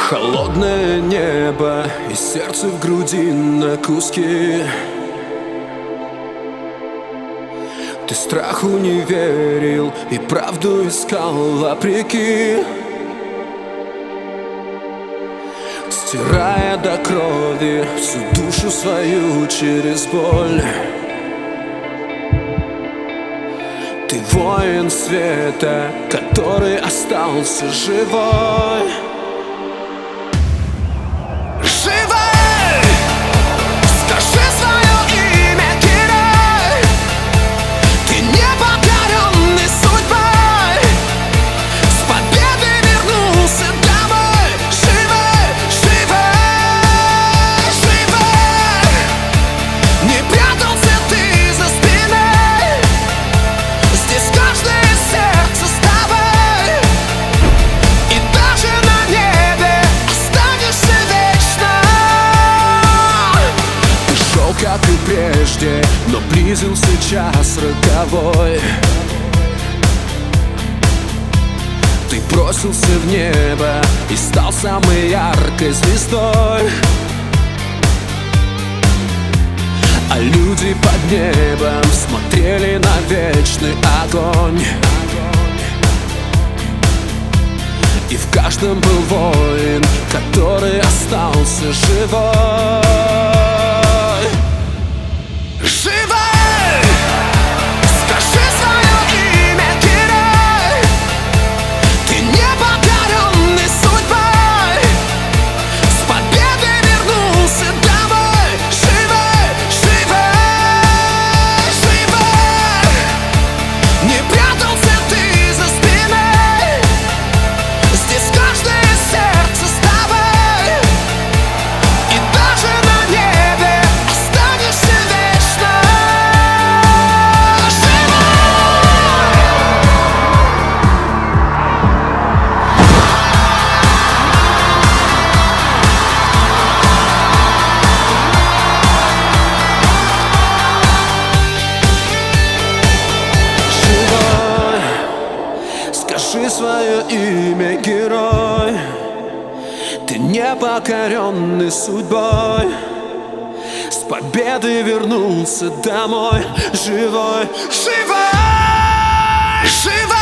Холодное небо и сердце в груди на куски. Ты страху не верил и правду искал вопреки, стирая до крови всю душу свою через боль. Ты воин света, который остался живой. Как и прежде, но близился час роковой. Ты бросился в небо и стал самой яркой звездой. А люди под небом смотрели на вечный огонь. И в каждом был воин, который остался живой. Скажи свое имя, герой. Ты не покоренный судьбой, с победой вернулся домой. Живой, живой, живой.